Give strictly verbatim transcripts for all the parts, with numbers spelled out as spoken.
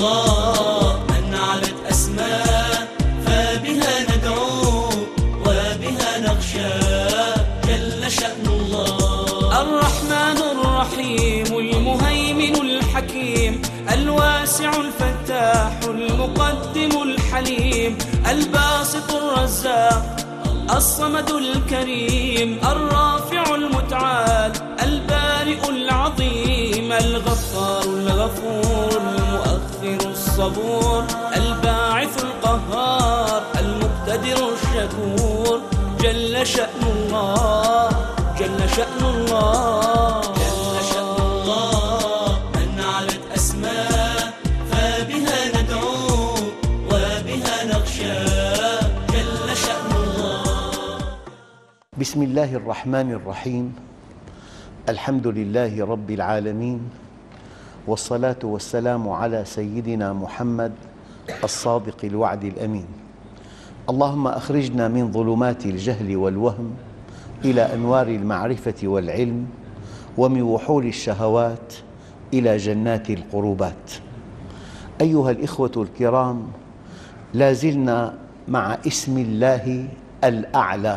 الله من علت أسماء فبها ندعو وبها نخشى جل شأن الله. الرحمن الرحيم المهيمن الحكيم الواسع الفتاح المقدم الحليم الباسط الرزاق الصمد الكريم الرافع المتعال البارئ العظيم الغفار الغفور المؤخر الصبور الباعث القهار المقتدر الشكور جل شأن الله جل شأن الله جل شأن الله من علت أسماء فبها ندعو وبها نخشى جل شأن الله. بسم الله الرحمن الرحيم. الحمد لله رب العالمين، والصلاة والسلام على سيدنا محمد الصادق الوعد الأمين. اللهم أخرجنا من ظلمات الجهل والوهم إلى أنوار المعرفة والعلم، ومن وحول الشهوات إلى جنات القربات. أيها الإخوة الكرام، لا زلنا مع اسم الله الأعلى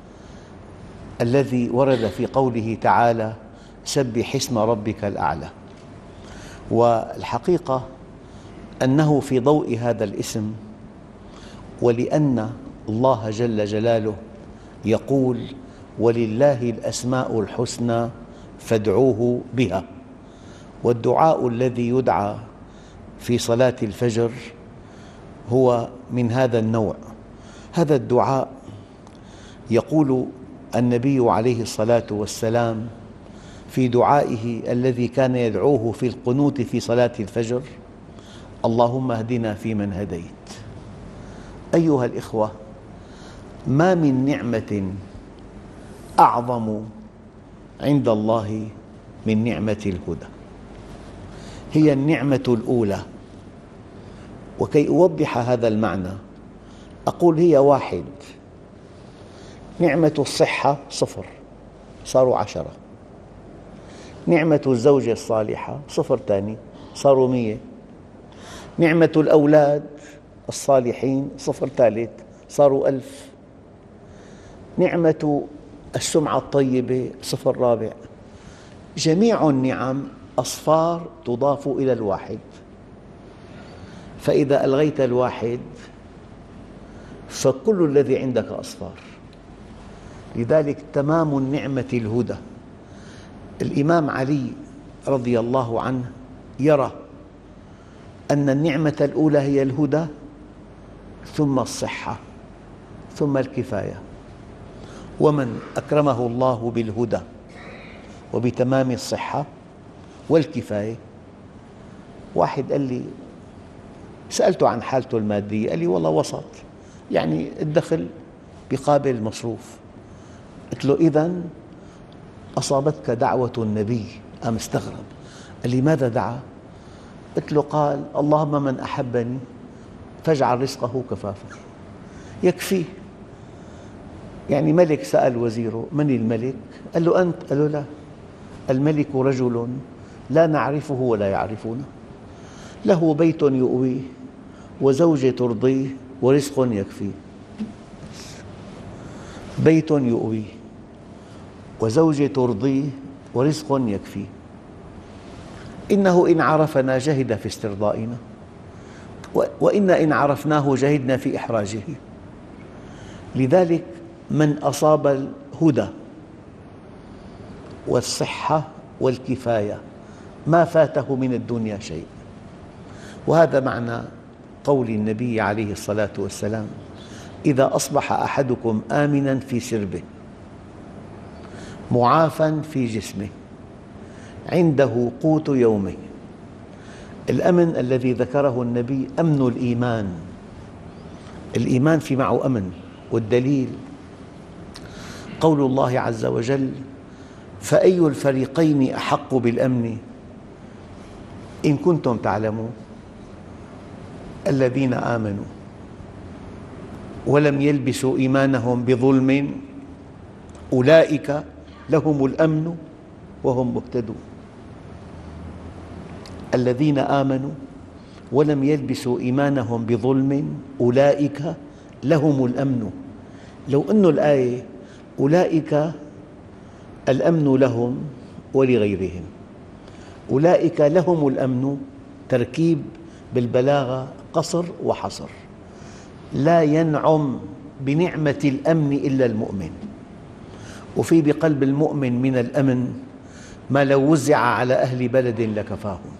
الذي ورد في قوله تعالى: سبح اسم ربك الأعلى. والحقيقة أنه في ضوء هذا الاسم، ولأن الله جل جلاله يقول: ولله الأسماء الحسنى فادعوه بها، والدعاء الذي يدعى في صلاة الفجر هو من هذا النوع. هذا الدعاء يقول النبي عليه الصلاة والسلام في دعائه الذي كان يدعوه في القنوت في صلاة الفجر: اللهم اهدنا فيمن هديت. أيها الإخوة، ما من نعمة أعظم عند الله من نعمة الهدى. هي النعمة الأولى. وكي أوضح هذا المعنى أقول هي واحد. نعمة الصحة صفر، صاروا عشرة. نعمة الزوجة الصالحة صفر ثاني، صاروا مية. نعمة الأولاد الصالحين صفر ثالث، صاروا ألف. نعمة السمعة الطيبة صفر رابع. جميع النعم أصفار تضاف إلى الواحد، فإذا ألغيت الواحد فكل الذي عندك أصفار. لذلك تمام النعمة الهدى. الإمام علي رضي الله عنه يرى أن النعمة الأولى هي الهدى، ثم الصحة، ثم الكفاية. ومن أكرمه الله بالهدى وبتمام الصحة والكفاية. واحد قال لي، سألته عن حالته المادية، قال لي والله وسط، يعني الدخل بقابل المصروف. قلت له: إذن أصابتك دعوة النبي؟ أم استغرب، قال لي: ماذا دعا؟ قلت له: قال: اللهم من أحبني فاجعل رزقه كفافا. يكفيه. يعني ملك سأل وزيره: من الملك؟ قال له: أنت. قال له: لا، الملك رجل لا نعرفه ولا يعرفونه، له بيت يؤويه وزوجة ترضيه ورزق يكفيه. بيت يؤويه وزوجة ترضيه ورزق يكفيه. إنه إن عرفنا جهد في استرضائنا، وإنا إن عرفناه جهدنا في إحراجه. لذلك من أصاب الهدى والصحة والكفاية ما فاته من الدنيا شيء. وهذا معنى قول النبي عليه الصلاة والسلام: إذا أصبح أحدكم آمناً في سربه معافاً في جسمه عنده قوت يومه. الأمن الذي ذكره النبي أمن الإيمان. الإيمان في معه أمن، والدليل قول الله عز وجل: فأي الفريقين أحق بالأمن إن كنتم تعلمون. الذين آمنوا ولم يلبسوا إيمانهم بظلم أولئك لهم الأمن وهم مهتدون. الذين آمنوا ولم يلبسوا إيمانهم بظلم أولئك لهم الأمن. لو أن الآية أولئك الأمن لهم ولغيرهم، أولئك لهم الأمن تركيب بالبلاغة قصر وحصر، لا ينعم بنعمة الأمن إلا المؤمن، وفي بقلب المؤمن من الأمن ما لو وزع على أهل بلد لكفاهم.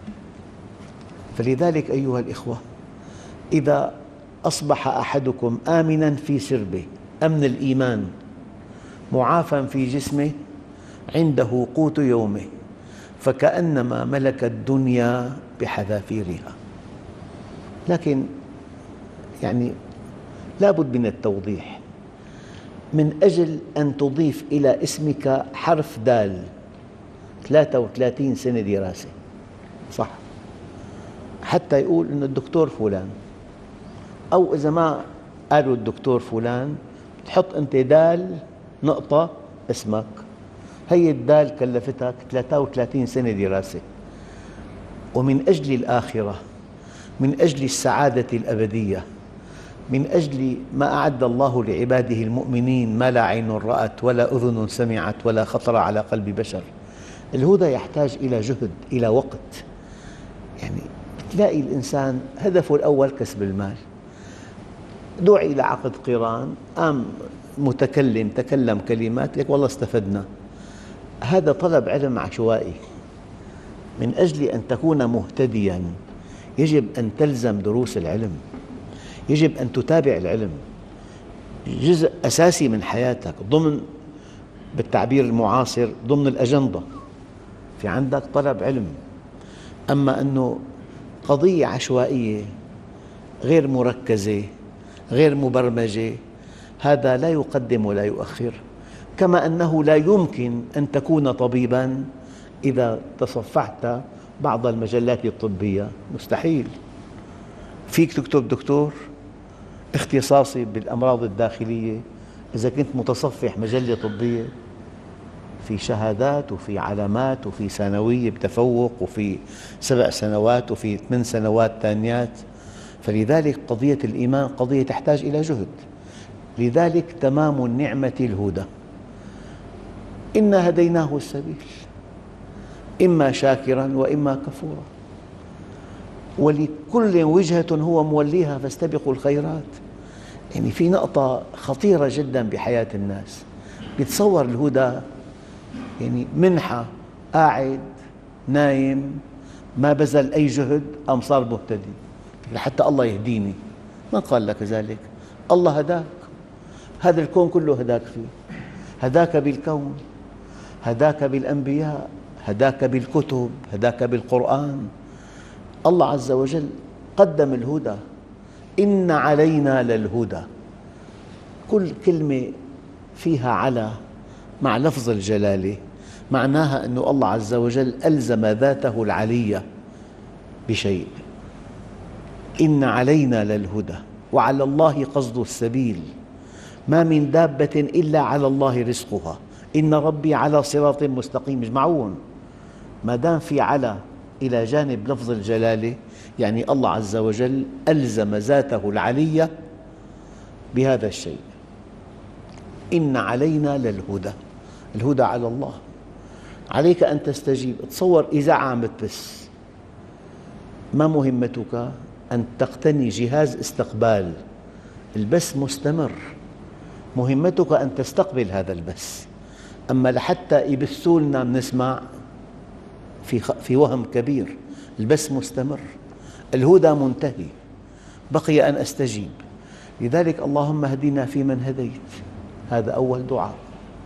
فلذلك أيها الإخوة، إذا أصبح أحدكم آمناً في سربه أمن الإيمان، معافى في جسمه، عنده قوت يومه، فكأنما ملك الدنيا بحذافيرها. لكن يعني لا بد من التوضيح، من أجل أن تضيف إلى اسمك حرف دال ثلاثة وثلاثين سنة دراسة، صح، حتى يقول إنه الدكتور فلان، أو إذا ما قالوا الدكتور فلان تحط أنت دال نقطة اسمك. هي الدال كلفتك ثلاثة وثلاثين سنة دراسة. ومن أجل الآخرة، من أجل السعادة الأبدية، من أجل ما أعد الله لعباده المؤمنين ما لا عين رأت ولا أذن سمعت ولا خطر على قلب بشر، الهدى يحتاج إلى جهد، إلى وقت. يعني تلاقي الإنسان هدفه الأول كسب المال، دعي إلى عقد قران، قام متكلم تكلم كلمات لك والله استفدنا. هذا طلب علم عشوائي. من أجل أن تكون مهتدياً يجب أن تلزم دروس العلم، يجب أن تتابع العلم، جزء أساسي من حياتك، ضمن بالتعبير المعاصر ضمن الأجندة، في عندك طلب علم. أما أنه قضية عشوائية غير مركزة غير مبرمجة، هذا لا يقدم ولا يؤخر. كما أنه لا يمكن أن تكون طبيباً إذا تصفحت بعض المجلات الطبية، مستحيل. فيك تكتب دكتور اختصاصي بالأمراض الداخلية إذا كنت متصفح مجلة طبية، في شهادات وفي علامات وفي ثانوية بتفوق وفي سبع سنوات وفي ثمان سنوات ثانيات. فلذلك قضية الإيمان قضية تحتاج إلى جهد. لذلك تمام النعمة الهدى، إنا هديناه السبيل إما شاكراً وإما كفوراً، ولكل وجهة هو موليها فاستبقوا الخيرات. يعني في نقطة خطيرة جداً بحياة الناس، بيتصور الهدى يعني منحة، قاعد نايم ما بذل أي جهد أم صار مهتدي لحتى الله يهديني. من قال لك ذلك؟ الله هداك، هذا الكون كله هداك فيه، هداك بالكون، هداك بالأنبياء، هداك بالكتب، هداك بالقرآن. الله عز وجل قدم الهدى، إن علينا للهدى. كل كلمة فيها على مع لفظ الجلالة معناها أن الله عز وجل ألزم ذاته العلية بشيء. إن علينا للهدى وعلى الله قصد السبيل، ما من دابة إلا على الله رزقها، إن ربي على صراط مستقيم. يجمعون ما دام في على إلى جانب لفظ الجلالة، يعني الله عز وجل ألزم ذاته العلية بهذا الشيء. إن علينا للهدى، الهدى على الله، عليك أن تستجيب. تصور إذاعة عم بتبث، ما مهمتك؟ أن تقتني جهاز استقبال، البث مستمر، مهمتك أن تستقبل هذا البث. أما لحتى يبثوا لنا بنسمع في في وهم كبير، البث مستمر، الهدى منتهي، بقي أن أستجيب. لذلك اللهم اهدنا فيمن هديت، هذا أول دعاء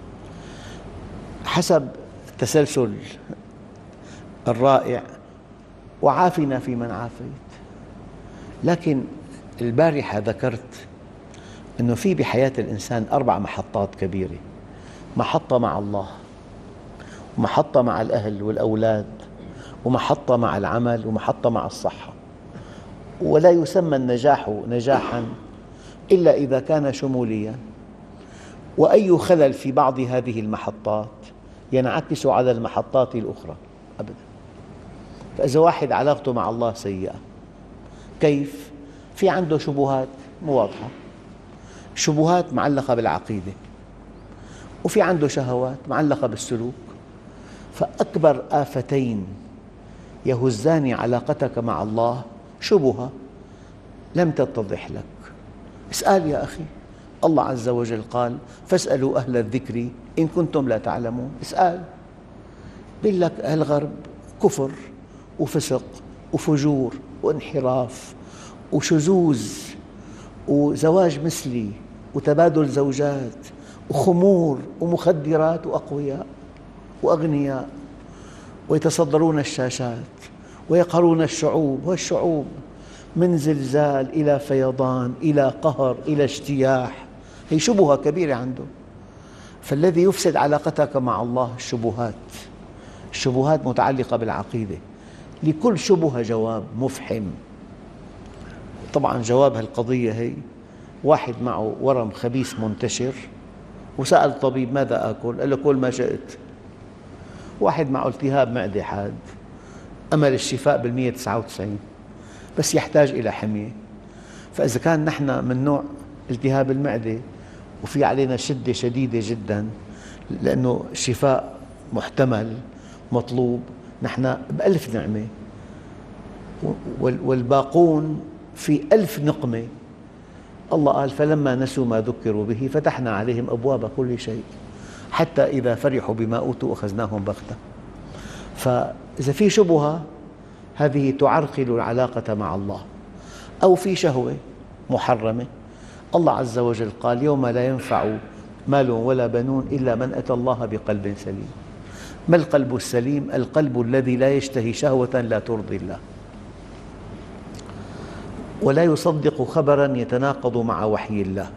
حسب التسلسل الرائع، وعافنا فيمن عافيت. لكن البارحة ذكرت أنه في بحياة الإنسان أربع محطات كبيرة: محطة مع الله، ومحطة مع الأهل والأولاد، ومحطة مع العمل، ومحطة مع الصحة. ولا يسمى النجاح نجاحاً إلا إذا كان شمولياً، وأي خلل في بعض هذه المحطات ينعكس على المحطات الأخرى أبداً. فإذا واحد علاقته مع الله سيئة، كيف؟ في عنده شبهات مو واضحة، شبهات معلقة بالعقيدة، وفي عنده شهوات معلقة بالسلوك. فأكبر آفتين يهزان علاقتك مع الله شبهة لم تتضح لك. اسأل يا أخي، الله عز وجل قال فاسألوا أهل الذكر إن كنتم لا تعلمون. اسأل. بيقول لك الغرب كفر وفسق وفجور وانحراف وشذوذ وزواج مثلي وتبادل زوجات وخمور ومخدرات وأقوياء وأغنياء، ويتصدرون الشاشات ويقهرون الشعوب، والشعوب من زلزال إلى فيضان إلى قهر إلى اجتياح. هي شبهة كبيرة عنده. فالذي يفسد علاقتك مع الله الشبهات، الشبهات متعلقة بالعقيدة. لكل شبهة جواب مفحم. طبعاً جواب هالقضية هي واحد معه ورم خبيث منتشر وسأل طبيب ماذا آكل؟ قال له كل ما شئت. واحد معه التهاب معدة حاد، أمل الشفاء بالمئة وتسعة وتسعين، بس يحتاج إلى حمية. فإذا كان نحن من نوع التهاب المعدة وفي علينا شدة شديدة جداً لأنه الشفاء محتمل مطلوب، نحن بألف نعمة، والباقون في ألف نقمة. الله قال فلما نسوا ما ذكروا به فتحنا عليهم أبواب كل شيء حتى إذا فرحوا بما أوتوا أخذناهم بغتة. فإذا في شبهة هذه تعرقل العلاقة مع الله، أو في شهوة محرمة. الله عز وجل قال يوم لا ينفع مال ولا بنون إلا من أتى الله بقلب سليم. ما القلب السليم؟ القلب الذي لا يشتهي شهوة لا ترضي الله، ولا يصدق خبراً يتناقض مع وحي الله،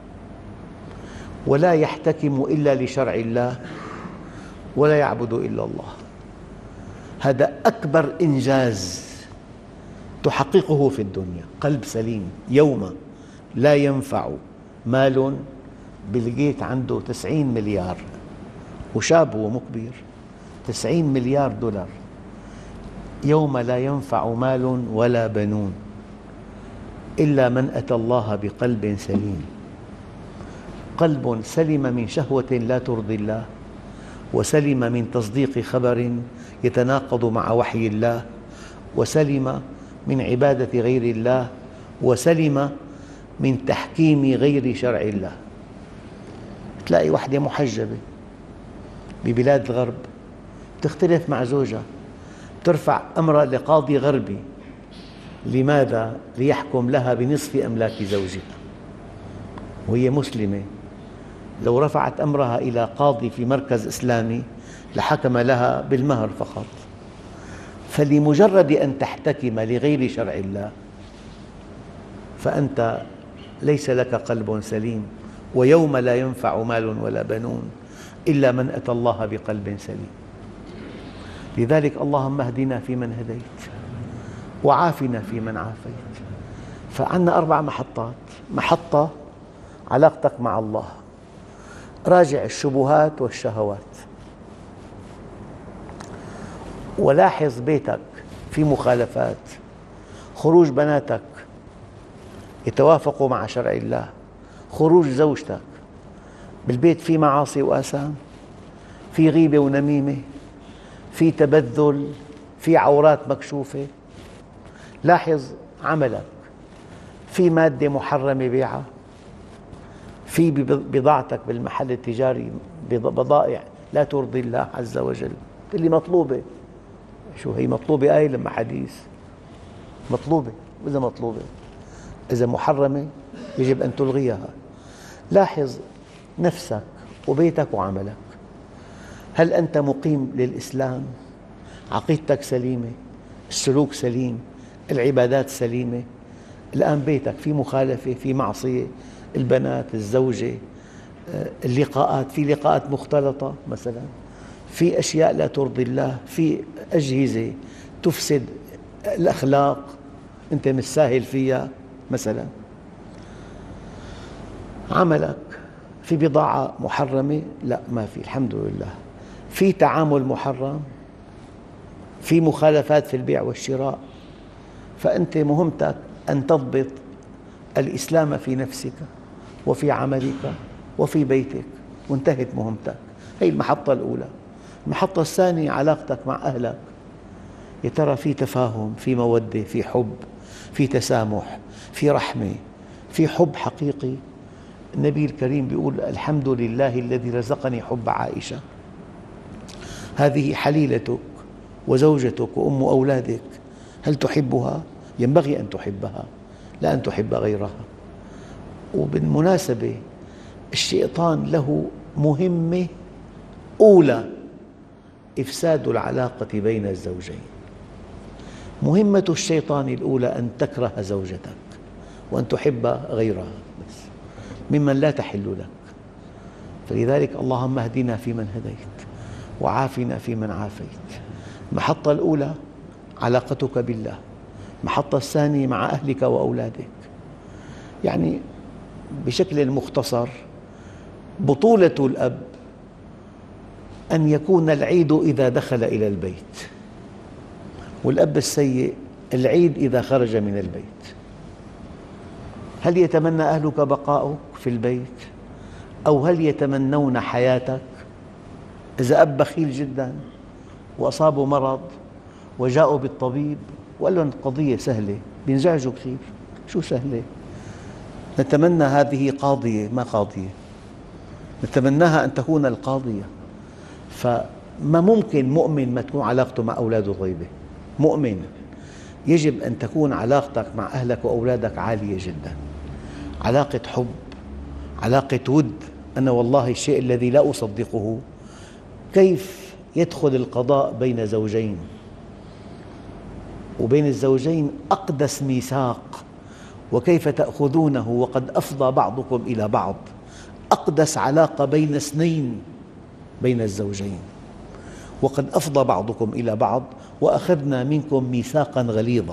ولا يحتكم إلا لشرع الله، ولا يعبد إلا الله. هذا أكبر إنجاز تحققه في الدنيا، قلب سليم. يوم لا ينفع مال، بيل غيت عنده تسعين مليار وشاب ومو كبير، تسعين مليار دولار. يوم لا ينفع مال ولا بنون إلا من أتى الله بقلب سليم. قلب سلم من شهوة لا ترضي الله، وسلم من تصديق خبر يتناقض مع وحي الله، وسلم من عبادة غير الله، وسلم من تحكيم غير شرع الله. تلاقي وحدة محجبة ببلاد الغرب تختلف مع زوجها، ترفع أمرها لقاضي غربي. لماذا؟ ليحكم لها بنصف أملاك زوجها، وهي مسلمة. لو رفعت أمرها إلى قاضي في مركز إسلامي لحكم لها بالمهر فقط. فلمجرد أن تحتكم لغير شرع الله فأنت ليس لك قلب سليم. ويوم لا ينفع مال ولا بنون إلا من أتى الله بقلب سليم. لذلك اللهم اهدنا فيمن هديت، وعافنا فيمن عافيت. فعندنا أربع محطات. محطة علاقتك مع الله، راجع الشبهات والشهوات، ولاحظ بيتك في مخالفات، خروج بناتك يتوافقوا مع شرع الله، خروج زوجتك بالبيت في معاصي وآثام، في غيبة ونميمة، في تبذل، في عورات مكشوفة. لاحظ عملك، في مادة محرمة بيعها، في بضاعتك بالمحل التجاري بضائع لا ترضي الله عز وجل. اللي مطلوبة، شو هي مطلوبة؟ آية لما حديث مطلوبة، وإذا مطلوبة إذا محرمة يجب أن تلغيها. لاحظ نفسك وبيتك وعملك. هل أنت مقيم للإسلام؟ عقيدتك سليمة، السلوك سليم، العبادات سليمة؟ الآن بيتك في مخالفة، في معصية، البنات، الزوجة، اللقاءات، في لقاءات مختلطة مثلا، في أشياء لا ترضي الله، في أجهزة تفسد الأخلاق أنت مش ساهل فيها مثلا. عملك في بضاعة محرمة؟ لا، ما في، الحمد لله. في تعامل محرم، في مخالفات في البيع والشراء. فأنت مهمتك أن تضبط الإسلام في نفسك وفي عملك وفي بيتك، وانتهت مهمتك. هذه المحطة الأولى. المحطة الثانية علاقتك مع أهلك، يا ترى في تفاهم، في مودة، في حب، في تسامح، في رحمة، في حب حقيقي. النبي الكريم يقول: الحمد لله الذي رزقني حب عائشة، هذه حليلتك وزوجتك وأم أولادك، هل تحبها؟ ينبغي أن تحبها، لا أن تحب غيرها. وبالمناسبة الشيطان له مهمة أولى: إفساد العلاقة بين الزوجين. مهمة الشيطان الأولى أن تكره زوجتك وأن تحب غيرها بس ممن لا تحل لك. فلذلك اللهم اهدنا فيمن هديت وعافنا فيمن عافيت. المحطة الأولى علاقتك بالله، المحطة الثانية مع أهلك وأولادك. يعني بشكل مختصر، بطولة الأب أن يكون العيد إذا دخل إلى البيت، والأب السيء العيد إذا خرج من البيت. هل يتمنى أهلك بقاؤك في البيت؟ أو هل يتمنون حياتك؟ إذا أب بخيل جدا وأصابه مرض وجاءوا بالطبيب وقال لهم القضية سهلة، بينزعجوا كثير. شو سهلة؟ نتمنى هذه قاضية ما قاضية، نتمناها أن تكون القاضية. فما ممكن مؤمن ما تكون علاقته مع أولاده طيبة. مؤمن يجب أن تكون علاقتك مع أهلك وأولادك عالية جدا، علاقة حب، علاقة ود. أنا والله الشيء الذي لا أصدقه كيف يدخل القضاء بين زوجين، وبين الزوجين أقدس ميثاق، وكيف تأخذونه وقد أفضى بعضكم إلى بعض. أقدس علاقة بين اثنين، بين الزوجين، وقد أفضى بعضكم إلى بعض وأخذنا منكم ميثاقا غليظا.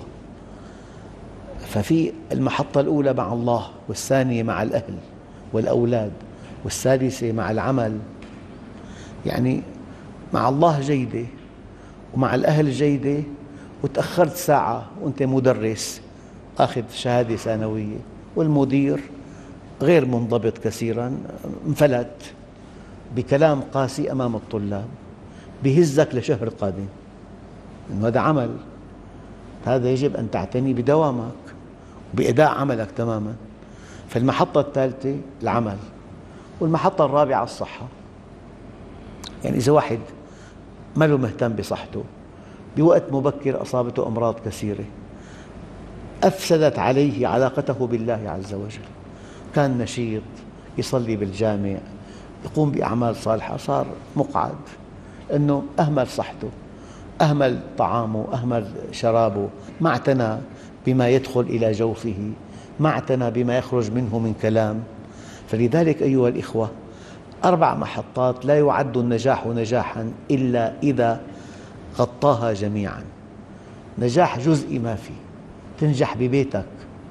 ففي المحطة الأولى مع الله، والثانية مع الأهل والأولاد، والثالثة مع العمل. يعني مع الله جيدة ومع الأهل جيدة، وتأخرت ساعة وأنت مدرس أخذ شهادة ثانوية، والمدير غير منضبط كثيراً، انفلت بكلام قاسي أمام الطلاب، بيهزك لشهر قادم. إنه هذا عمل، هذا يجب أن تعتني بدوامك وبأداء عملك تماماً. فالمحطة الثالثة العمل، والمحطة الرابعة الصحة. يعني إذا واحد ما له مهتم بصحته، بوقت مبكر أصابته أمراض كثيرة أفسدت عليه علاقته بالله عز وجل. كان نشيط، يصلي بالجامع، يقوم بأعمال صالحة، صار مقعد لأنه أهمل صحته، أهمل طعامه، أهمل شرابه، ما اعتنى بما يدخل إلى جوفه، ما اعتنى بما يخرج منه من كلام. فلذلك أيها الإخوة، أربع محطات لا يعد النجاح نجاحاً إلا إذا غطاها جميعاً. نجاح جزئي ما في. تنجح ببيتك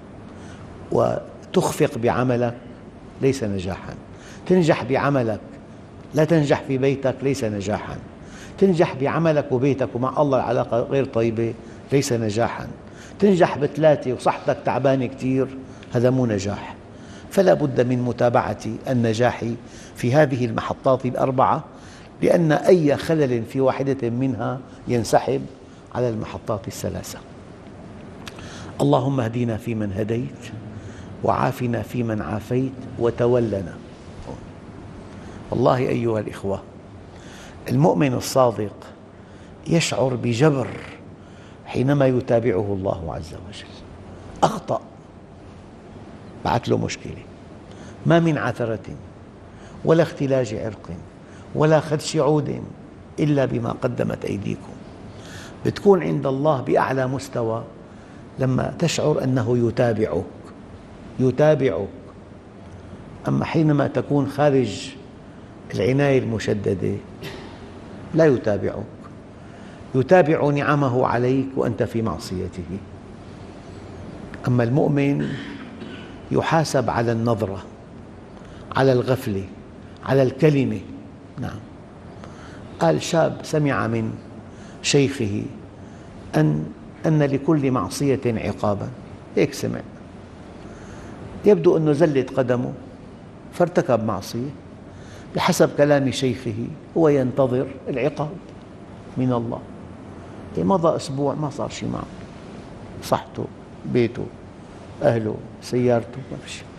وتخفق بعملك ليس نجاحاً. تنجح بعملك لا تنجح في بيتك ليس نجاحاً. تنجح بعملك وبيتك ومع الله العلاقة غير طيبة ليس نجاحاً. تنجح بثلاثة وصحتك تعبانة كثير، هذا مو نجاح. فلا بد من متابعة النجاح في هذه المحطات الأربعة، لأن أي خلل في واحدة منها ينسحب على المحطات الثلاثة. اللهم اهدنا فيمن هديت وعافنا فيمن عافيت وتولنا. والله أيها الإخوة، المؤمن الصادق يشعر بجبر حينما يتابعه الله عز وجل. أخطأ، بعث له مشكلة، ما من عثرة ولا اختلاج عرق ولا خدش عود إلا بما قدمت أيديكم. بتكون عند الله بأعلى مستوى لما تشعر أنه يتابعك يتابعك. أما حينما تكون خارج العناية المشددة لا يتابعك، يتابع نعمه عليك وأنت في معصيته. أما المؤمن يحاسب على النظرة، على الغفلة، على الكلمة. نعم، قال شاب سمع من شيخه أن أن لكل معصية عقاباً، هيك سمع، يبدو أنه زلت قدمه فارتكب معصية. بحسب كلام شيخه هو ينتظر العقاب من الله. مضى أسبوع ما صار شيء معه، صحته، بيته، أهله، سيارته، ما في شيء.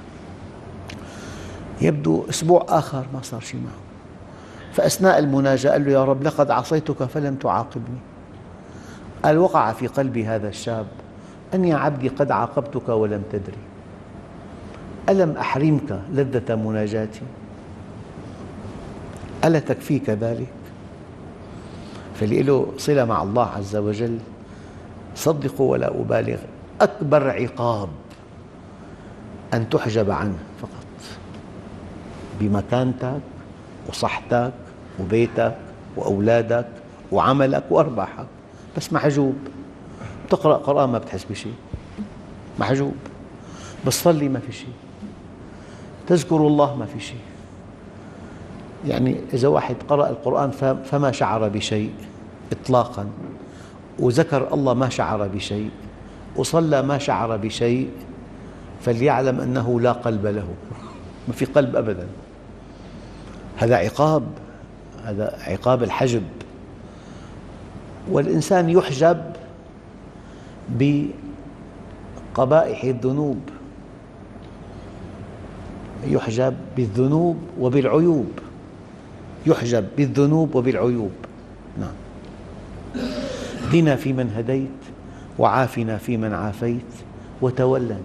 يبدو أسبوع آخر ما صار شيء معه، فأثناء المناجاة قال له: يا رب لقد عصيتك فلم تعاقبني. قال: وقع في قلبي هذا الشاب أن يا عبدي قد عاقبتك ولم تدري، ألم أحرمك لذة مناجاتي؟ ألا تكفيك ذلك؟ فاللي له صلة مع الله عز وجل، صدقوا ولا أبالغ، أكبر عقاب أن تحجب عنه فقط بمكانتك وصحتك وبيتك وأولادك وعملك وأرباحك، بس محجوب. تقرأ قرآن ما بتحس بشيء، محجوب. بتصلي ما في شيء، تذكر الله ما في شيء. يعني إذا واحد قرأ القرآن فما شعر بشيء إطلاقاً، وذكر الله ما شعر بشيء، وصلى ما شعر بشيء، فليعلم أنه لا قلب له، ما في قلب أبداً. هذا عقاب، هذا عقاب الحجب. والإنسان يحجب بقبائح الذنوب، يحجب بالذنوب وبالعيوب، يحجب بالذنوب وبالعيوب. نعم. اهدنا فيمن هديت وعافنا فيمن عافيت وتولنا.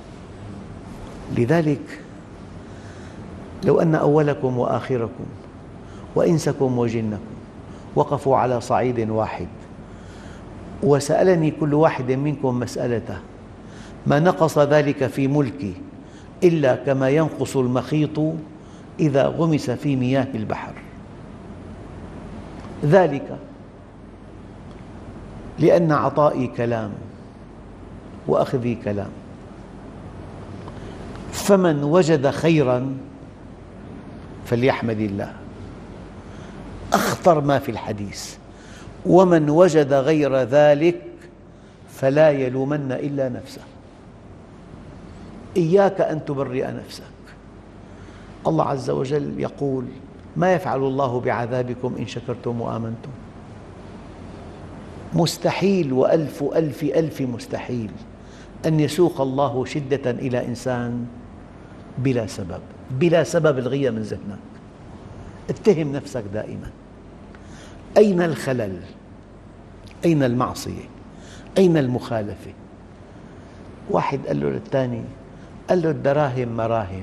لذلك لو أن أولكم وآخركم وإنسكم وجنكم وقفوا على صعيد واحد وسألني كل واحد منكم مسألته، ما نقص ذلك في ملكي إلا كما ينقص المخيط إذا غمس في مياه البحر. ذلك لأن عطائي كلام وأخذي كلام، فمن وجد خيراً فليحمد الله، أخطر ما في الحديث. ومن وجد غير ذلك فلا يلومن إلا نفسه. إياك أن تبرئ نفسك. الله عز وجل يقول: ما يفعل الله بعذابكم إن شكرتم وآمنتم. مستحيل وألف ألف ألف مستحيل أن يسوق الله شدة إلى إنسان بلا سبب، بلا سبب الغية من ذهنك. اتهم نفسك دائما. أين الخلل؟ أين المعصية؟ أين المخالفة؟ واحد قال له للثاني، قال له: الدراهم مراهم،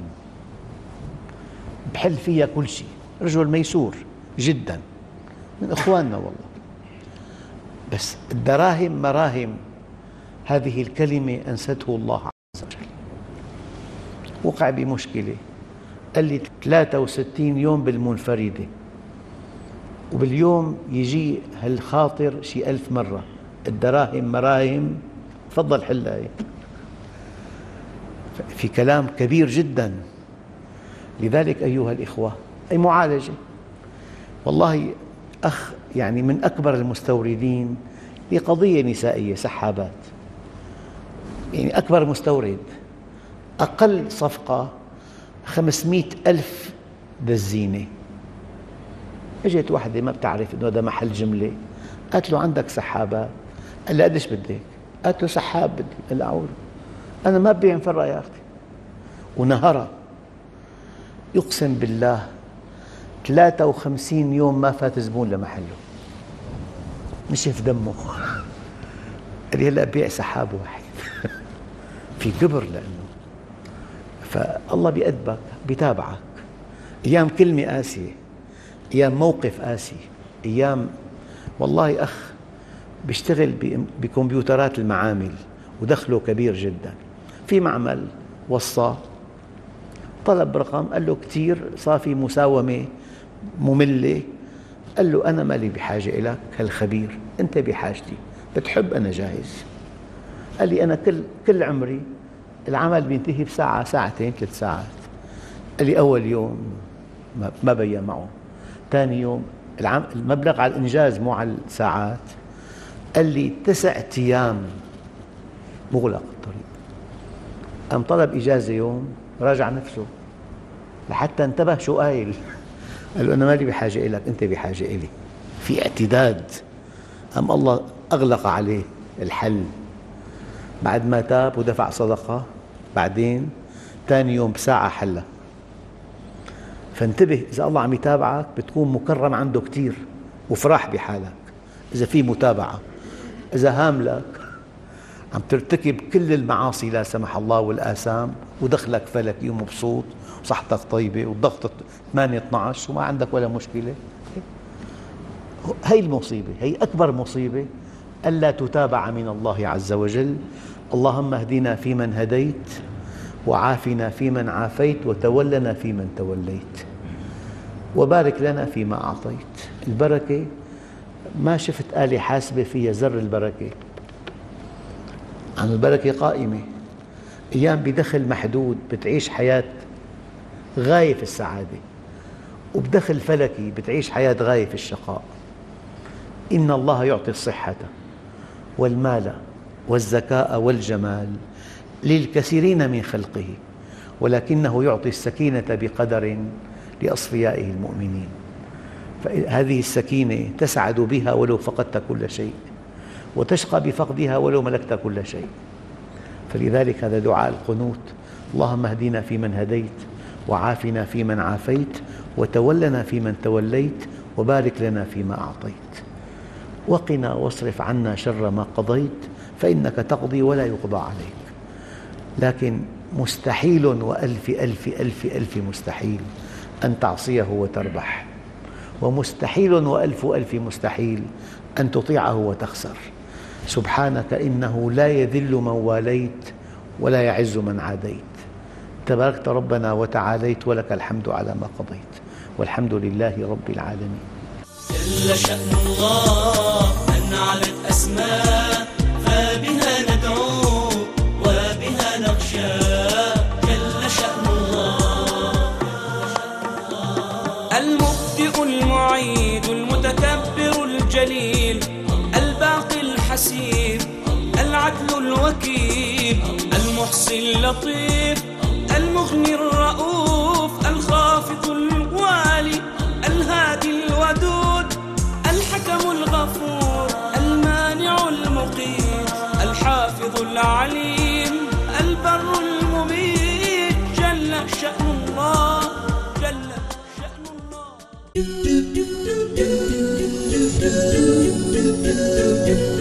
بحل فيها كل شيء. رجل ميسور جدا، من إخواننا والله، بس الدراهم مراهم هذه الكلمة أنسته الله عز وجل. وقع بمشكلة، قال لي ثلاثة وستين يوم بالمنفردة، وباليوم يجي هالخاطر شي ألف مرة: الدراهم مراهم، تفضل حلها هي. في كلام كبير جدا. لذلك أيها الإخوة، أي معالجة. والله أخ يعني من أكبر المستوردين لقضية نسائية، سحابات، يعني أكبر مستورد، أقل صفقة خمسمئة ألف دزينة. اجت واحدة ما بتعرف إنه هذا محل جملة، قالت له: عندك سحابات؟ قال لها: قديش بدك؟ قالت له: سحاب بدي. قال لها: أعوذ، أنا ما ببيع مفرق يا أختي. ونهرها. يقسم بالله ثلاثة وخمسين يوم ما فات زبون لمحله، نشف دمه. قال لي: هلأ بيع سحاب واحد. في كبر، لأنه فالله بيأدبك، بيتابعك. أيام كلمة قاسية، أيام موقف قاسي، أيام. والله أخ بيشتغل بكمبيوترات المعامل ودخله كبير جدا، في معمل وصاه، طلب رقم، قال له: كثير، صار في مساومة مملة. قال له: أنا مالي بحاجة إليك هالخبير، أنت بحاجتي، بتحب أنا جاهز. قال لي: أنا كل كل عمري العمل بينتهي بساعة، ساعتين، ثلاث ساعات. قال لي: أول يوم ما بين معه، ثاني يوم المبلغ على الإنجاز مو على الساعات. قال لي: تسع أيام مغلق الطريق، قام طلب إجازة يوم، راجع نفسه لحتى انتبه شو قايل. قال له أنا مالي بحاجة إلك، أنت بحاجة إلي. في اعتداد. قام الله أغلق عليه الحل بعد ما تاب ودفع صدقة. بعدين ثاني يوم بساعة حلها. فانتبه، إذا الله عم يتابعك بتكون مكرم عنده كثير وفرح بحالك. إذا في متابعة، إذا هاملك عم ترتكب كل المعاصي لا سمح الله والآثام ودخلك فلكي ومبسوط وصحتك طيبة والضغط ثمانية اثني عشر وما عندك ولا مشكلة، هي المصيبة، هي أكبر مصيبة، ألا تتابع من الله عز وجل. اللهم اهدنا فيمن هديت، وعافنا فيمن عافيت، وتولنا فيمن توليت، وبارك لنا فيما أعطيت. البركة ما شفت آلة حاسبة فيها زر البركة، عن البركة قائمة. أيام بدخل محدود بتعيش حياة غاية في السعادة، وبدخل فلكي بتعيش حياة غاية في الشقاء. إن الله يعطي الصحة والمال والذكاء والجمال للكثيرين من خلقه، ولكنه يعطي السكينة بقدر لأصفيائه المؤمنين. فهذه السكينة تسعد بها ولو فقدت كل شيء، وتشقى بفقدها ولو ملكت كل شيء. فلذلك هذا دعاء القنوت: اللهم اهدنا فيمن هديت، وعافنا فيمن عافيت، وتولنا فيمن توليت، وبارك لنا فيما أعطيت، وقنا واصرف عنا شر ما قضيت، فإنك تقضي ولا يقضى عليك. لكن مستحيل وألف ألف ألف ألف مستحيل أن تعصيه وتربح، ومستحيل وألف ألف مستحيل أن تطيعه وتخسر. سبحانك إنه لا يذل من واليت ولا يعز من عاديت. تباركت ربنا وتعاليت، ولك الحمد على ما قضيت، والحمد لله رب العالمين. جل شأن الله أن علت أسماء، فبها ندعو وبها نخشى. جل شأن الله المبدئ المعيد المتكبر الجليل الباقي الحسيب العدل الوكيل المحصي اللطيف المغني الرؤوف الخافض الوالي الهادي الودود الحكم الغفور المانع المقيت الحافظ العليم البر المميت. جل شأن الله، جل شأن الله.